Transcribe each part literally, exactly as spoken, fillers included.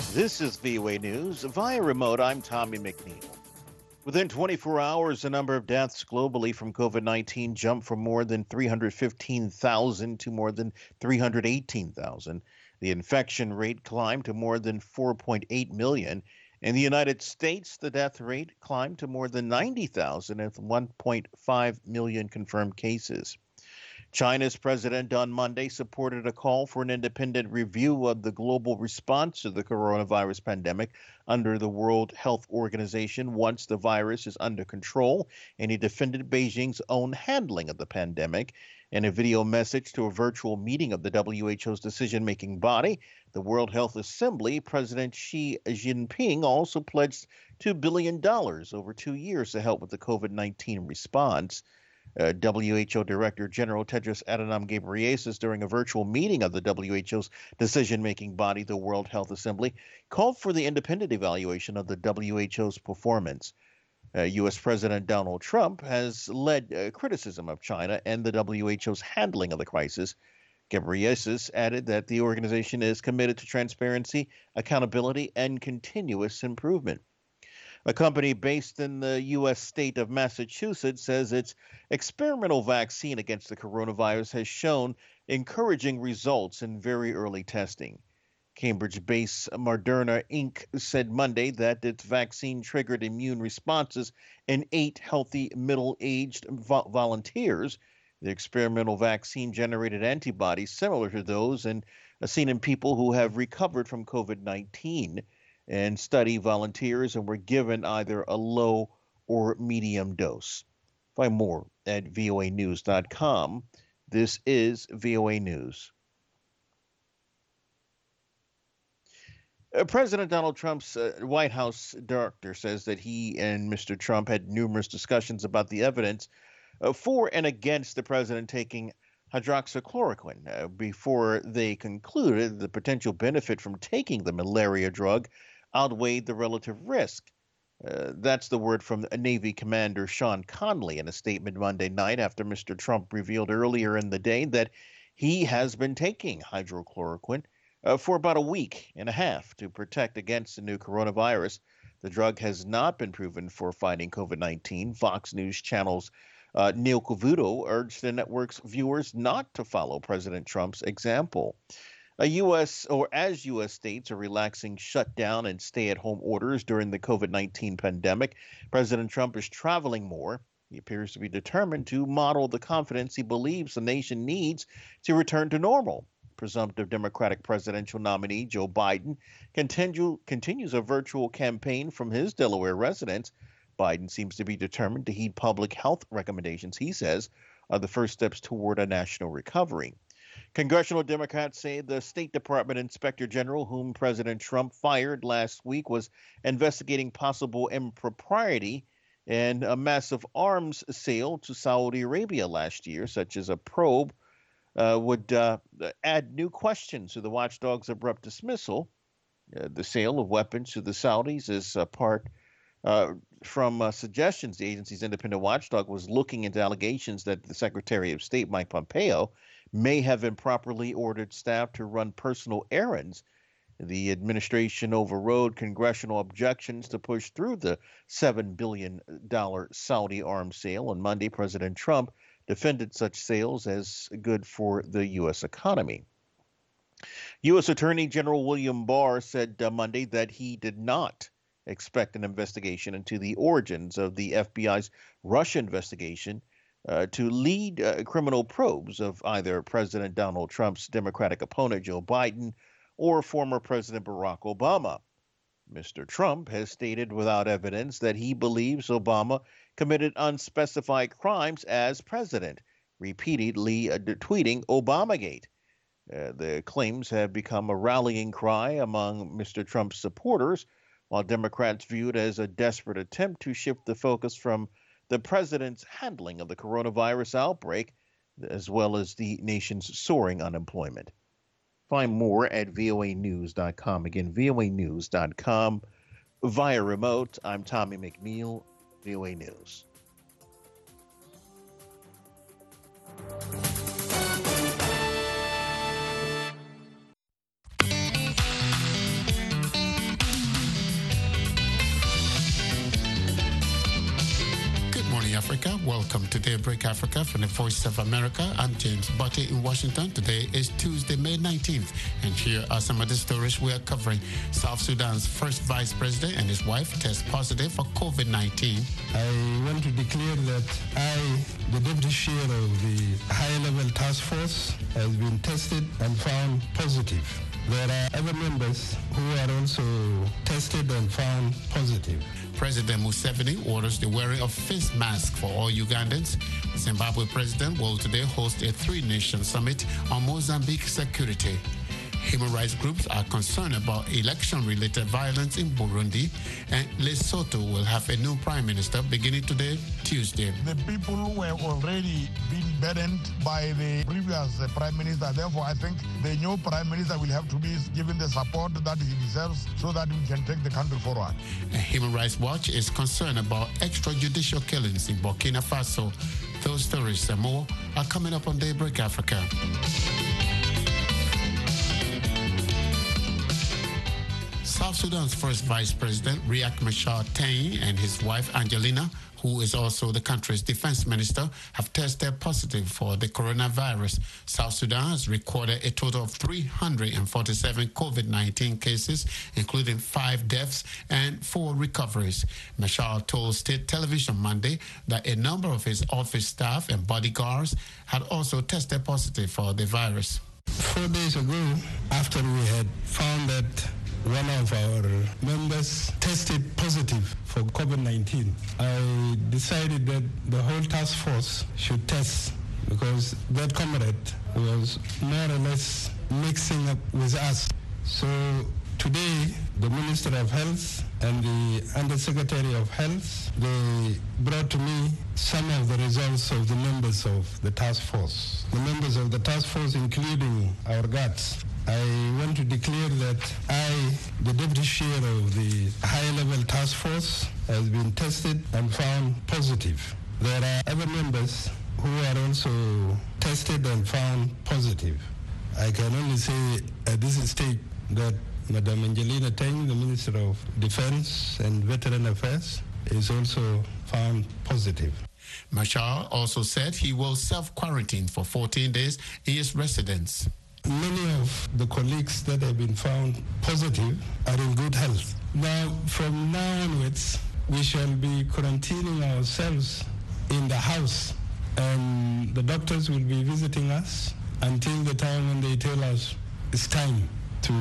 This is V O A News. Via remote, I'm Tommy McNeil. Within twenty-four hours, the number of deaths globally from COVID nineteen jumped from more than three hundred fifteen thousand to more than three hundred eighteen thousand. The infection rate climbed to more than four point eight million. In the United States, the death rate climbed to more than ninety thousand with one point five million confirmed cases. China's president on Monday supported a call for an independent review of the global response to the coronavirus pandemic under the World Health Organization once the virus is under control, and he defended Beijing's own handling of the pandemic. In a video message to a virtual meeting of the W H O's decision-making body, the World Health Assembly, President Xi Jinping also pledged two billion dollars over two years to help with the COVID nineteen response. Uh, W H O Director General Tedros Adhanom Ghebreyesus, during a virtual meeting of the W H O's decision-making body, the World Health Assembly, called for the independent evaluation of the W H O's performance. Uh, U S. President Donald Trump has led uh, criticism of China and the W H O's handling of the crisis. Ghebreyesus added that the organization is committed to transparency, accountability, and continuous improvement. A company based in the U S state of Massachusetts says its experimental vaccine against the coronavirus has shown encouraging results in very early testing. Cambridge-based Moderna Incorporated said Monday that its vaccine triggered immune responses in eight healthy middle-aged vo- volunteers. The experimental vaccine generated antibodies similar to those in, uh, seen in people who have recovered from COVID nineteen. And study volunteers and were given either a low or medium dose. Find more at V O A news dot com. This is V O A News. Uh, President Donald Trump's uh, White House director says that he and Mister Trump had numerous discussions about the evidence uh, for and against the president taking hydroxychloroquine uh, before they concluded the potential benefit from taking the malaria drug outweighed the relative risk. Uh, that's the word from Navy Commander Sean Conley in a statement Monday night after Mister Trump revealed earlier in the day that he has been taking hydrochloroquine uh, for about a week and a half to protect against the new coronavirus. The drug has not been proven for fighting COVID nineteen. Fox News Channel's uh, Neil Cavuto urged the network's viewers not to follow President Trump's example. A U S or as U S states are relaxing shutdown and stay-at-home orders during the COVID nineteen pandemic, President Trump is traveling more. He appears to be determined to model the confidence he believes the nation needs to return to normal. Presumptive Democratic presidential nominee Joe Biden continue, continues a virtual campaign from his Delaware residence. Biden seems to be determined to heed public health recommendations he says are the first steps toward a national recovery. Congressional Democrats say the State Department Inspector General, whom President Trump fired last week, was investigating possible impropriety in a massive arms sale to Saudi Arabia last year, such as a probe, uh, would uh, add new questions to the watchdog's abrupt dismissal. Uh, the sale of weapons to the Saudis is a part uh, from uh, suggestions the agency's independent watchdog was looking into allegations that the Secretary of State, Mike Pompeo, may have improperly ordered staff to run personal errands. The administration overrode congressional objections to push through the seven billion dollars Saudi arms sale. On Monday, President Trump defended such sales as good for the U S economy. U S. Attorney General William Barr said uh, Monday that he did not expect an investigation into the origins of the F B I's Russia investigation Uh, to lead uh, criminal probes of either President Donald Trump's Democratic opponent, Joe Biden, or former President Barack Obama. Mister Trump has stated without evidence that he believes Obama committed unspecified crimes as president, repeatedly uh, tweeting Obamagate. Uh, the claims have become a rallying cry among Mister Trump's supporters, while Democrats view it as a desperate attempt to shift the focus from the president's handling of the coronavirus outbreak, as well as the nation's soaring unemployment. Find more at V O A news dot com. Again, V O A news dot com. Via remote, I'm Tommy McNeil, V O A News. Welcome to Daybreak Africa from the Voice of America. I'm James Butte in Washington. Today is Tuesday, May nineteenth, and here are some of the stories we are covering. South Sudan's first vice president and his wife test positive for COVID nineteen. I want to declare that I, the deputy chair of the high-level task force, has been tested and found positive. There are other members who are also tested and found positive. President Museveni orders the wearing of face masks for all Ugandans. The Zimbabwe president will today host a three-nation summit on Mozambique security. Human rights groups are concerned about election-related violence in Burundi, and Lesotho will have a new prime minister beginning today, Tuesday. The people were already being burdened by the previous uh, prime minister. Therefore, I think the new prime minister will have to be given the support that he deserves so that we can take the country forward. And Human Rights Watch is concerned about extrajudicial killings in Burkina Faso. Those stories and more are coming up on Daybreak Africa. South Sudan's first vice president, Riek Machar Tene, and his wife, Angelina, who is also the country's defense minister, have tested positive for the coronavirus. South Sudan has recorded a total of three hundred forty-seven COVID nineteen cases, including five deaths and four recoveries. Machar told state television Monday that a number of his office staff and bodyguards had also tested positive for the virus. Four days ago, after we had found that one of our members tested positive for COVID nineteen, I decided that the whole task force should test because that comrade was more or less mixing up with us. So today, the Minister of Health and the Undersecretary of Health, they brought to me some of the results of the members of the task force. The members of the task force, including our guards. I want to declare that I, the deputy chair of the high-level task force, has been tested and found positive. There are other members who are also tested and found positive. I can only say at this stage that Madam Angelina Tene, the Minister of Defense and Veteran Affairs, is also found positive. Machar also said he will self-quarantine for fourteen days in his residence. Many of the colleagues that have been found positive are in good health. Now, from now onwards, we shall be quarantining ourselves in the house, and the doctors will be visiting us until the time when they tell us it's time to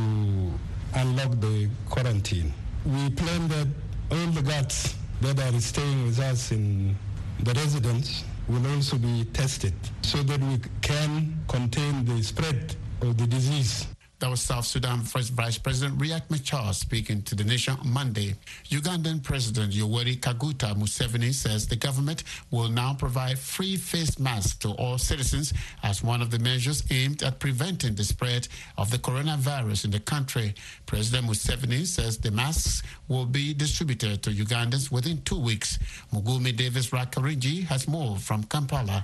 unlock the quarantine. We plan that all the guards that are staying with us in the residence will also be tested so that we can contain the spread of the disease. That was South Sudan First Vice President Riek Machar speaking to the nation Monday. Ugandan President Yoweri Kaguta Museveni says the government will now provide free face masks to all citizens as one of the measures aimed at preventing the spread of the coronavirus in the country. President Museveni says the masks will be distributed to Ugandans within two weeks. Mugumi Davis Rakarinji has more from Kampala.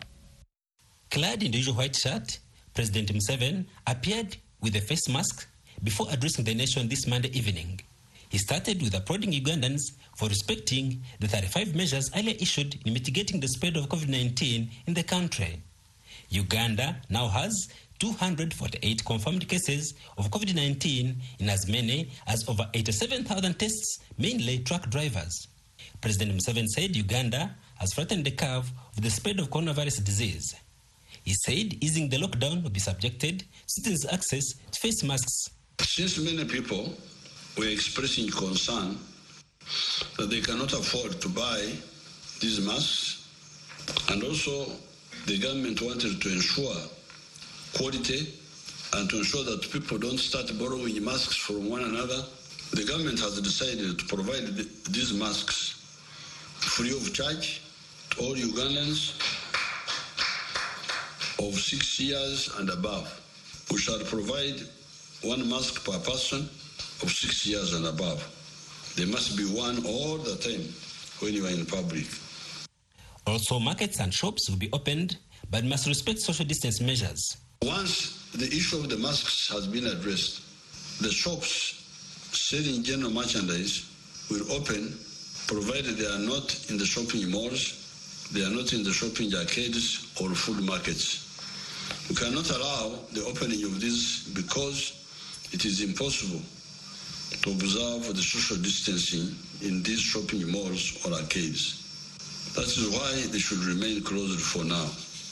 Clad in the usual white shirt, President Museveni appeared with a face mask before addressing the nation this Monday evening. He started with applauding Ugandans for respecting the thirty-five measures earlier issued in mitigating the spread of COVID nineteen in the country. Uganda now has two hundred forty-eight confirmed cases of COVID nineteen in as many as over eighty-seven thousand tests, mainly truck drivers. President Museveni said Uganda has flattened the curve of the spread of coronavirus disease. He said easing the lockdown will be subjected citizens' access to face masks. Since many people were expressing concern that they cannot afford to buy these masks, and also the government wanted to ensure quality and to ensure that people don't start borrowing masks from one another, the government has decided to provide these masks free of charge to all Ugandans of six years and above. We shall provide one mask per person of six years and above. There must be one all the time when you are in public. Also, markets and shops will be opened, but must respect social distance measures. Once the issue of the masks has been addressed, the shops selling general merchandise will open, provided they are not in the shopping malls They are not in the shopping arcades or food markets. We cannot allow the opening of this because it is impossible to observe the social distancing in these shopping malls or arcades. That is why they should remain closed for now.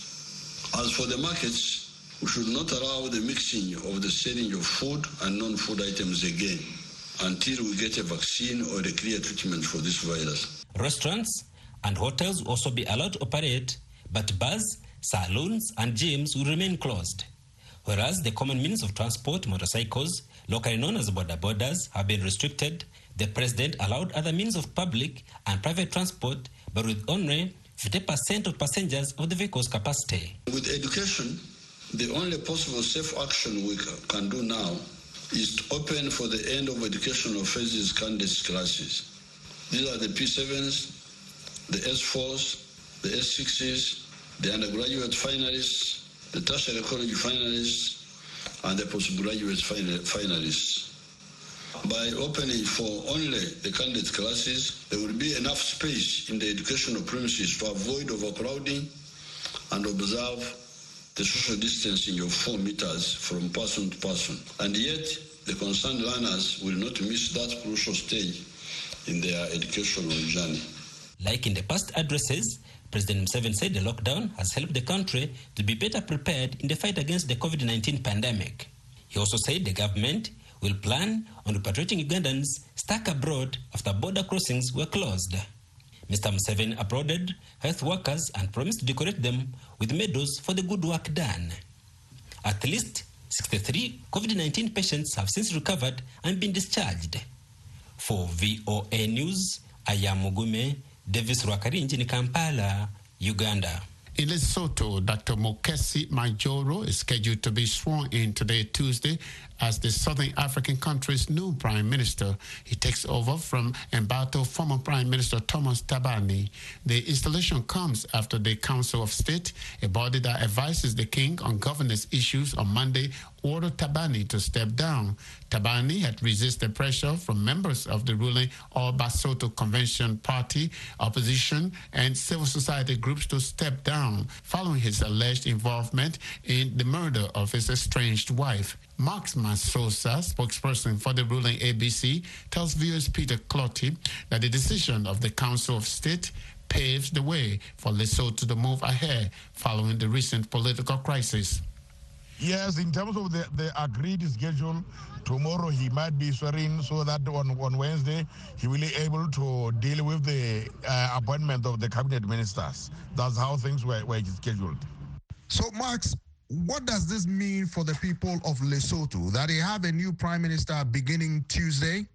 As for the markets, we should not allow the mixing of the selling of food and non-food items again until we get a vaccine or a clear treatment for this virus. Restaurants and hotels will also be allowed to operate, but bars, saloons and gyms will remain closed. Whereas the common means of transport, motorcycles, locally known as border borders, have been restricted, the president allowed other means of public and private transport, but with only fifty percent of passengers of the vehicle's capacity. With education, the only possible safe action we can do now is to open for the end of educational phases candidates classes. These are the P sevens, the S fours, the S sixes, the undergraduate finalists, the tertiary college finalists, and the postgraduate finalists. By opening for only the candidate classes, there will be enough space in the educational premises to avoid overcrowding and observe the social distancing of four meters from person to person. And yet, the concerned learners will not miss that crucial stage in their educational journey. Like in the past addresses, President Museveni said the lockdown has helped the country to be better prepared in the fight against the COVID nineteen pandemic. He also said the government will plan on repatriating Ugandans stuck abroad after border crossings were closed. Mister Museveni applauded health workers and promised to decorate them with medals for the good work done. At least sixty-three COVID nineteen patients have since recovered and been discharged. For V O A News, I am Mugume Davis Rwakarinji in Kampala, Uganda. In Lesotho, Doctor Mokesi Majoro is scheduled to be sworn in today, Tuesday, as the Southern African country's new prime minister. He takes over from embattled former Prime Minister Thomas Thabane. The installation comes after the Council of State, a body that advises the king on governance issues, on Monday ordered Thabane to step down. Thabane had resisted pressure from members of the ruling All Basotho Convention Party, opposition, and civil society groups to step down following his alleged involvement in the murder of his estranged wife. Max Masosa, spokesperson for the ruling A B C, tells viewers Peter Clotty that the decision of the Council of State paves the way for Lesotho to move ahead following the recent political crisis. Yes, in terms of the, the agreed schedule, tomorrow he might be swearing so that on, on Wednesday he will be able to deal with the uh, appointment of the cabinet ministers. That's how things were, were scheduled. So, Max, what does this mean for the people of Lesotho, that they have a new prime minister beginning Tuesday?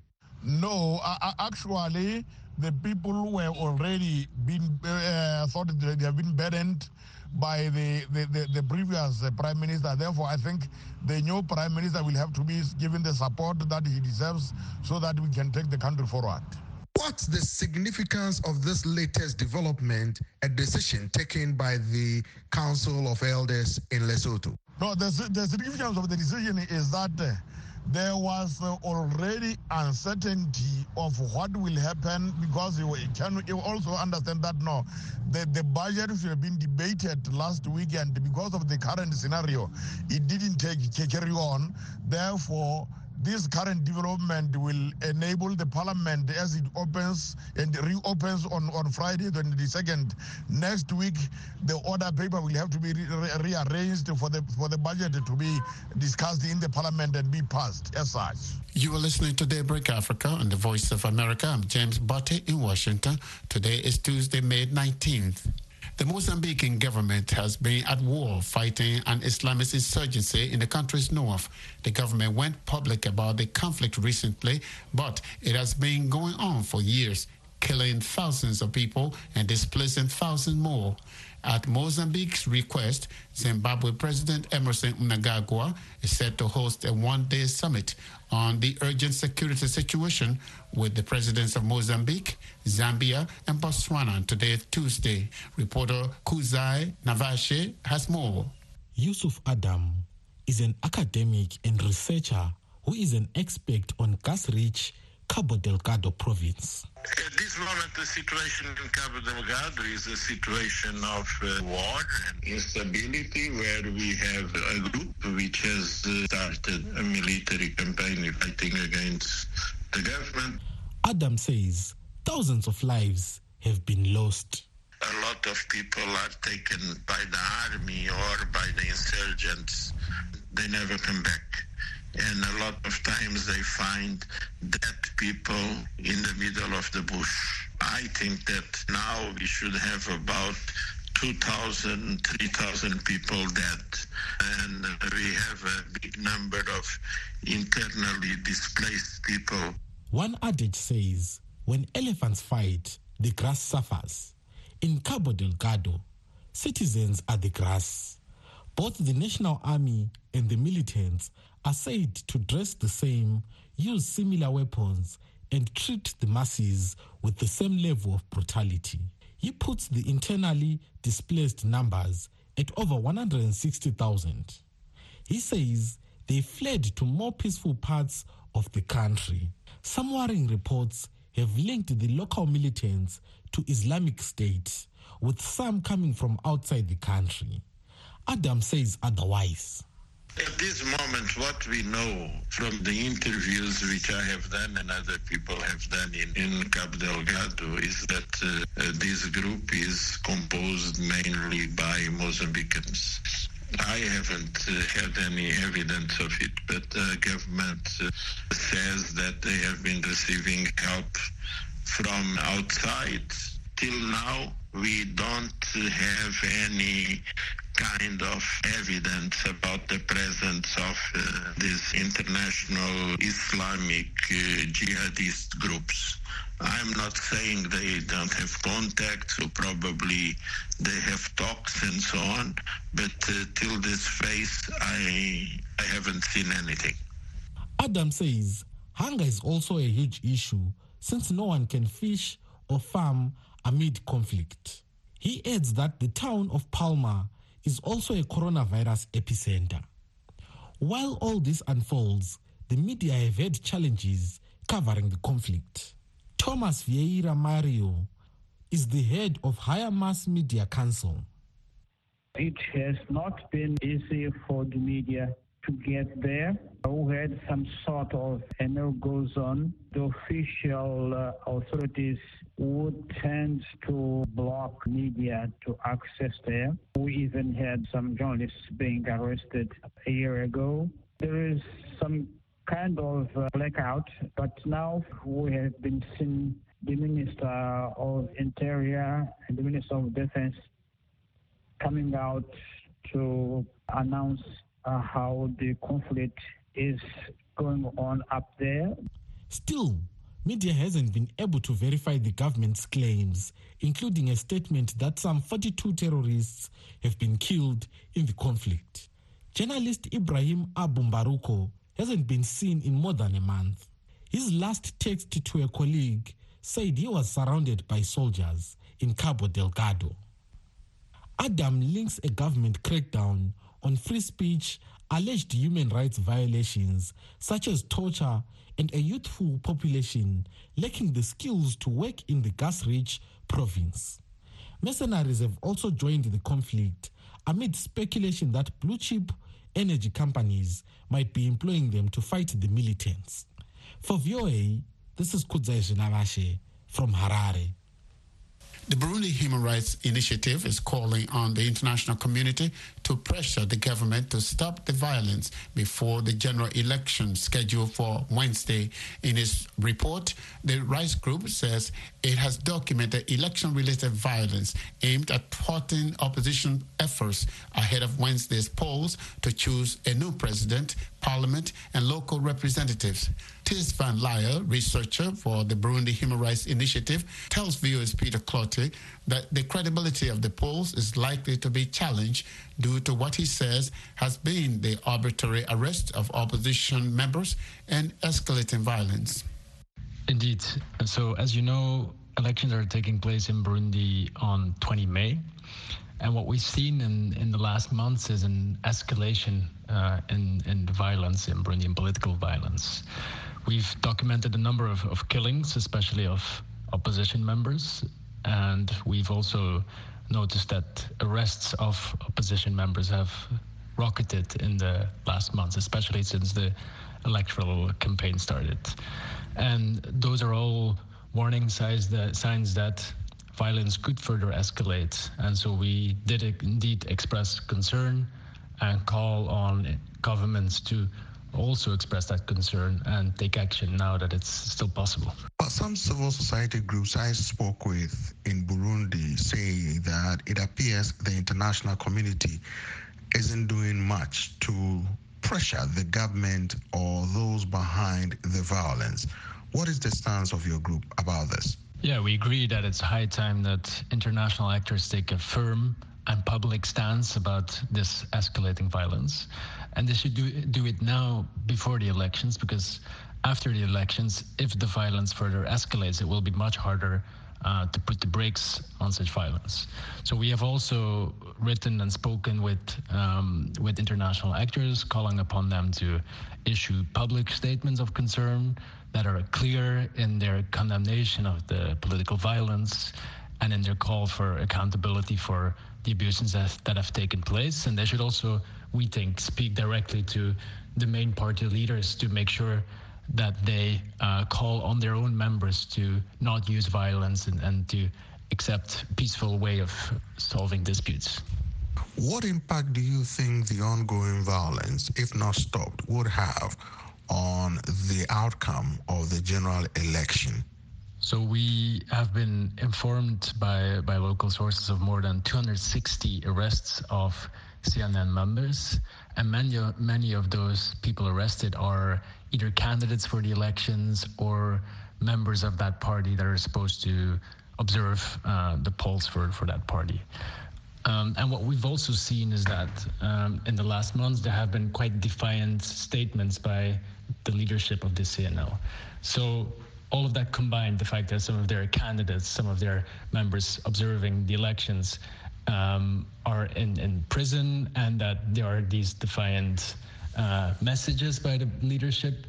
No, uh, actually, the people were already been uh, thought that they have been burdened by the, the, the, the previous uh, prime minister. Therefore, I think the new prime minister will have to be given the support that he deserves so that we can take the country forward. What's the significance of this latest development, a decision taken by the Council of Elders in Lesotho? No, the, the significance of the decision is that uh, there was uh, already uncertainty of what will happen, because you can you also understand that no, the, the budget should have been debated last weekend. Because of the current scenario, it didn't take carry on. Therefore, this current development will enable the parliament, as it opens and reopens on, on Friday, the twenty-second. Next week, the order paper will have to be re re rearranged for the, for the budget to be discussed in the parliament and be passed as such. You are listening to Daybreak Africa on the Voice of America. I'm James Botte in Washington. Today is Tuesday, May nineteenth. The Mozambican government has been at war fighting an Islamist insurgency in the country's north. The government went public about the conflict recently, but it has been going on for years, killing thousands of people and displacing thousands more. At Mozambique's request, Zimbabwe President Emerson Mnangagwa is set to host a one-day summit on the urgent security situation with the presidents of Mozambique, Zambia, and Botswana today, Tuesday. Reporter Kuzai Navashe has more. Yusuf Adam is an academic and researcher who is an expert on gas-rich Cabo Delgado province. At this moment, the situation in Cabo Delgado is a situation of uh, war and instability, where we have a group which has uh, started a military campaign fighting against the government. Adam says thousands of lives have been lost. A lot of people are taken by the army or by the insurgents. They never come back. And a lot of times they find dead people in the middle of the bush. I think that now we should have about two thousand, three thousand people dead. And we have a big number of internally displaced people. One adage says, when elephants fight, the grass suffers. In Cabo Delgado, citizens are the grass. Both the National Army and the militants are said to dress the same, use similar weapons, and treat the masses with the same level of brutality. He puts the internally displaced numbers at over one hundred sixty thousand. He says they fled to more peaceful parts of the country. Some worrying reports have linked the local militants to Islamic State, with some coming from outside the country. Adam says otherwise. At this moment, what we know from the interviews which I have done and other people have done in, in Cabo Delgado is that uh, uh, this group is composed mainly by Mozambicans. I haven't uh, had any evidence of it, but the government uh, says that they have been receiving help from outside. Till now, we don't have any kind of evidence about the presence of uh, these international Islamic uh, jihadist groups. I'm not saying they don't have contact, so probably they have talks and so on, but uh, till this phase, I, I haven't seen anything. Adam says hunger is also a huge issue since no one can fish or farm amid conflict. He adds that the town of Palma is also a coronavirus epicenter. While all this unfolds, the media have had challenges covering the conflict. Thomas Vieira Mario is the head of Higher Mass Media Council. It has not been easy for the media to get there. We had some sort of embargo zone. The official uh, authorities would tend to block media to access there. We even had some journalists being arrested a year ago. There is some kind of uh, blackout, but now we have been seeing the Minister of Interior and the Minister of Defense coming out to announce uh, how the conflict is going on up there. Still, media hasn't been able to verify the government's claims, including a statement that some forty-two terrorists have been killed in the conflict. Journalist Ibrahim Abu Mbaruko hasn't been seen in more than a month. His last text to a colleague said he was surrounded by soldiers in Cabo Delgado. Adam links a government crackdown on free speech, alleged human rights violations such as torture, and a youthful population lacking the skills to work in the gas-rich province. Mercenaries have also joined the conflict amid speculation that blue-chip energy companies might be employing them to fight the militants. For V O A, this is Kudzai Zinavashe from Harare. The Burundi Human Rights Initiative is calling on the international community to pressure the government to stop the violence before the general election scheduled for Wednesday. In its report, the rights group says it has documented election-related violence aimed at thwarting opposition efforts ahead of Wednesday's polls to choose a new president, parliament, and local representatives. Tis Van Lyer, researcher for the Burundi Human Rights Initiative, tells V O A's Peter Clotte that the credibility of the polls is likely to be challenged due to what he says has been the arbitrary arrest of opposition members and escalating violence. Indeed. So, as you know, elections are taking place in Burundi on the twentieth of May. And what we've seen in, in the last months is an escalation uh, in, in the violence in Burundi, in political violence. we've documented a number of, of killings, especially of opposition members, and we've also noticed that arrests of opposition members have rocketed in the last months, especially since the electoral campaign started. And those are all warning signs that, signs that violence could further escalate. And so we did indeed express concern and call on governments to also express that concern and take action now that it's still possible. But some civil society groups I spoke with in Burundi say that it appears the international community isn't doing much to pressure the government or those behind the violence. What is the stance of your group about this? Yeah, we agree that it's high time that international actors take a firm and public stance about this escalating violence. And they should do, do it now before the elections, because after the elections, if the violence further escalates, it will be much harder uh, to put the brakes on such violence. So we have also written and spoken with, um, with international actors, calling upon them to issue public statements of concern that are clear in their condemnation of the political violence and in their call for accountability for the abuses that, that have taken place. And they should also, we think, speak directly to the main party leaders to make sure that they uh, call on their own members to not use violence and, and to accept a peaceful way of solving disputes. What impact do you think the ongoing violence, if not stopped, would have on the outcome of the general election? So we have been informed by, by local sources of more than two hundred sixty arrests of C N N members, and many, many of those people arrested are either candidates for the elections or members of that party that are supposed to observe uh, the polls for, for that party. Um, and what we've also seen is that um, in the last months there have been quite defiant statements by the leadership of the C N L. So all of that combined, the fact that some of their candidates, some of their members observing the elections um, are in, in prison, and that there are these defiant uh, messages by the leadership,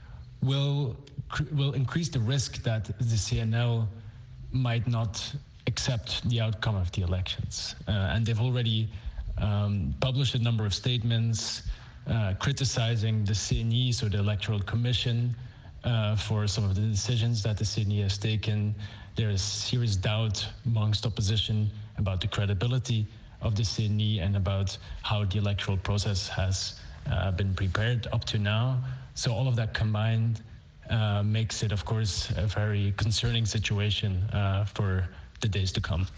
will will increase the risk that the C N L might not accept the outcome of the elections. Uh, and they've already um, published a number of statements uh, criticizing the C N I, so the Electoral Commission, Uh, for some of the decisions that the C N I has taken. There is serious doubt amongst opposition about the credibility of the C N I and about how the electoral process has uh, been prepared up to now. So all of that combined uh, makes it, of course, a very concerning situation uh, for the days to come.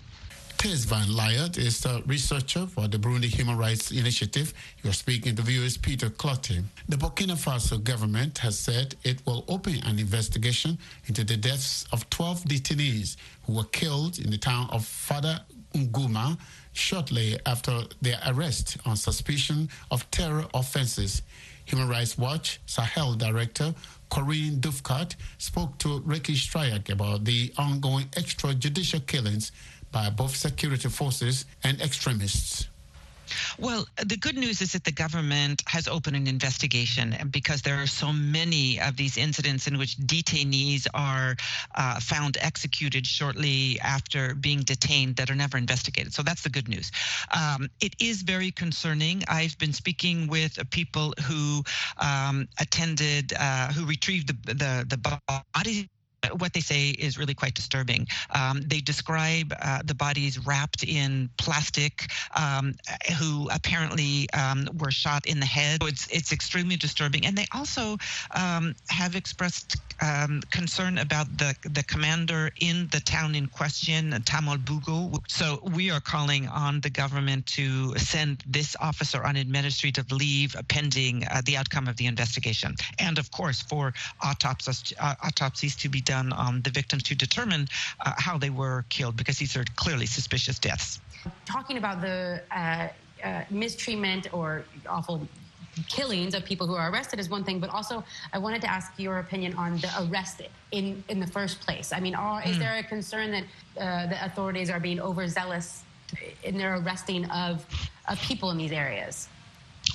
Tess Van Liert is a researcher for the Burundi Human Rights Initiative. You're speaking to viewers Peter Clottey. The Burkina Faso government has said it will open an investigation into the deaths of twelve detainees who were killed in the town of Fada Nguma shortly after their arrest on suspicion of terror offenses. Human Rights Watch Sahel Director Corinne Dufkat spoke to Ricky Stryak about the ongoing extrajudicial killings by both security forces and extremists. Well, the good news is that the government has opened an investigation because there are so many of these incidents in which detainees are uh, found executed shortly after being detained that are never investigated. So that's the good news. Um, it is very concerning. I've been speaking with people who um, attended, uh, who retrieved the, the, the bodies. What they say is really quite disturbing. Um, they describe uh, the bodies wrapped in plastic, um, who apparently um, were shot in the head. So it's, it's extremely disturbing. And they also um, have expressed um, concern about the, the commander in the town in question, Tamal Bugo. So we are calling on the government to send this officer on administrative leave pending uh, the outcome of the investigation. And of course, for autopsies, uh, autopsies to be done on the victims to determine uh, how they were killed, because these are clearly suspicious deaths. Talking about the uh, uh, mistreatment or awful killings of people who are arrested is one thing, but also I wanted to ask your opinion on the arrest in, in the first place. I mean, are, mm. is there a concern that uh, the authorities are being overzealous in their arresting of, of people in these areas?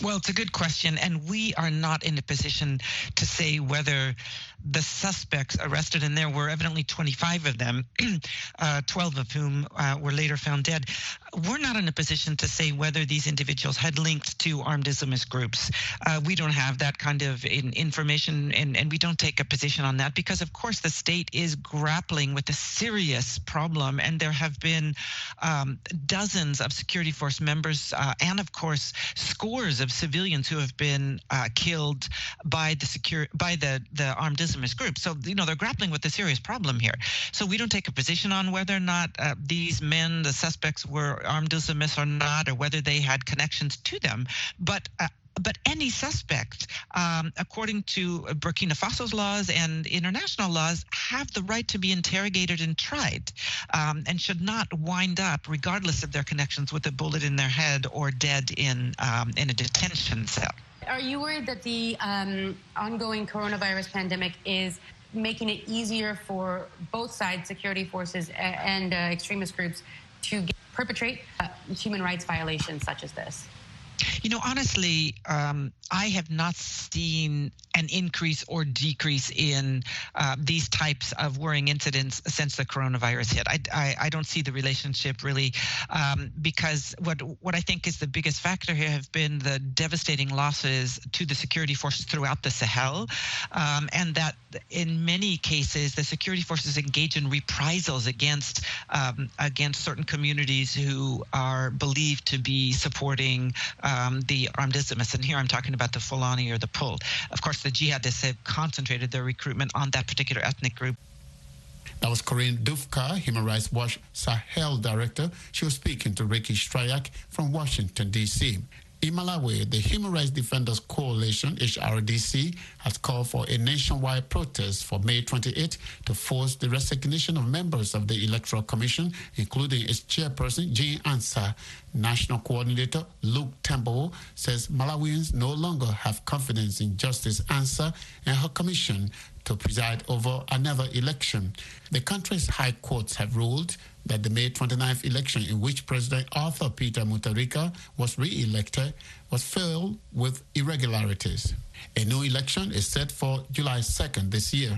Well, it's a good question, and we are not in a position to say whether the suspects arrested, and there were evidently twenty-five of them, uh, twelve of whom uh, were later found dead. We're not in a position to say whether these individuals had linked to armed Islamist groups. Uh, we don't have that kind of in information, and, and we don't take a position on that because, of course, the state is grappling with a serious problem, and there have been um, dozens of security force members uh, and, of course, scores of civilians who have been uh, killed by the secure by the the armed Islamist group. So, you know, they're grappling with a serious problem here. So we don't take a position on whether or not uh, these men, the suspects, were armed Islamists or not, or whether they had connections to them. But uh, But any suspect, um, according to Burkina Faso's laws and international laws, have the right to be interrogated and tried, um, and should not wind up, regardless of their connections, with a bullet in their head or dead in um, in a detention cell. Are you worried that the um, ongoing coronavirus pandemic is making it easier for both sides, security forces and uh, extremist groups, to get, perpetrate uh, human rights violations such as this? You know, honestly, um, I have not seen an increase or decrease in uh, these types of worrying incidents since the coronavirus hit. I, I, I don't see the relationship really, um, because what what I think is the biggest factor here have been the devastating losses to the security forces throughout the Sahel, um, and that in many cases the security forces engage in reprisals against um, against certain communities who are believed to be supporting Um, the armed Islamists, and here I'm talking about the Fulani or the Pul. Of course, the jihadists have concentrated their recruitment on that particular ethnic group. That was Corinne Dufka, Human Rights Watch Sahel Director. She was speaking to Ricky Strayak from Washington, D C In Malawi, the Human Rights Defenders Coalition, H R D C, has called for a nationwide protest for May twenty-eighth to force the resignation of members of the Electoral Commission, including its chairperson, Jean Ansah. National Coordinator Luke Tembo says Malawians no longer have confidence in Justice Ansah and her commission to preside over another election. The country's high courts have ruled that the May twenty-ninth election, in which President Arthur Peter Mutharika was re-elected, was filled with irregularities. A new election is set for July second this year.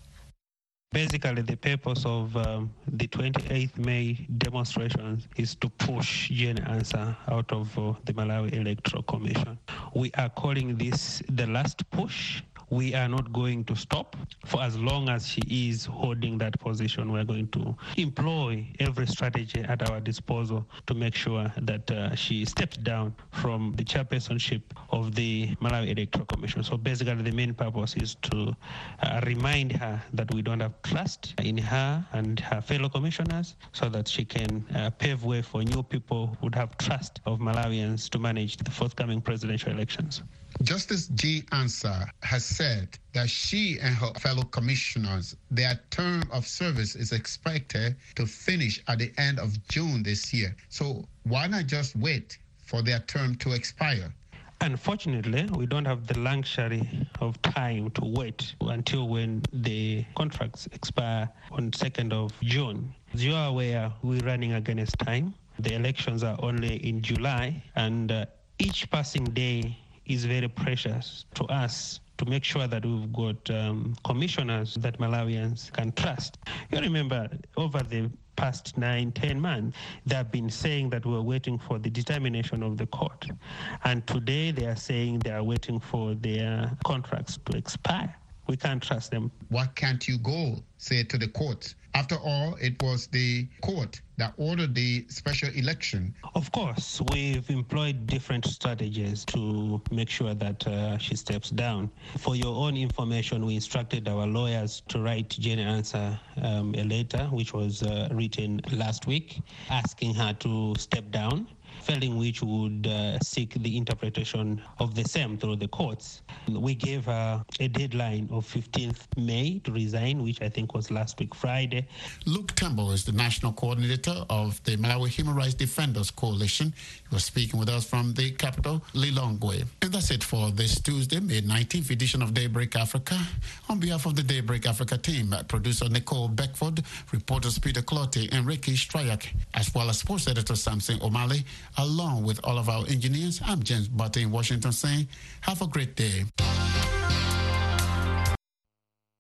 Basically, the purpose of um, the twenty-eighth May demonstrations is to push Jean Ansah out of uh, the Malawi Electoral Commission. We are calling this the last push. We are not going to stop. For as long as she is holding that position, we're going to employ every strategy at our disposal to make sure that uh, she steps down from the chairpersonship of the Malawi Electoral Commission. So basically, the main purpose is to uh, remind her that we don't have trust in her and her fellow commissioners, so that she can uh, pave way for new people who would have trust of Malawians to manage the forthcoming presidential elections. Justice Jean Ansah has said that she and her fellow commissioners, their term of service is expected to finish at the end of June this year. So why not just wait for their term to expire? Unfortunately, we don't have the luxury of time to wait until when the contracts expire on second of June. As you are aware, we're running against time. The elections are only in July, and uh, each passing day is very precious to us to make sure that we've got um, commissioners that Malawians can trust. You remember, over the past nine, ten months, they've been saying that we're waiting for the determination of the court. And today they are saying they are waiting for their contracts to expire. We can't trust them. Why can't you go, say, to the court? After all, it was the court that ordered the special election. Of course, we've employed different strategies to make sure that uh, she steps down. For your own information, we instructed our lawyers to write Jean Ansah um, a letter, which was uh, written last week, asking her to step down, failing which would uh, seek the interpretation of the same through the courts. We gave her a deadline of fifteenth May to resign, which I think was last week Friday. Luke Tembo is the national coordinator of the Malawi Human Rights Defenders Coalition. He was speaking with us from the capital, Lilongwe. And that's it for this Tuesday, May nineteenth edition of Daybreak Africa. On behalf of the Daybreak Africa team, producer Nicole Beckford, reporters Peter Clotte and Ricky Strayak, as well as sports editor Samson O'Malley, along with all of our engineers. I'm James Butte in Washington saying, have a great day.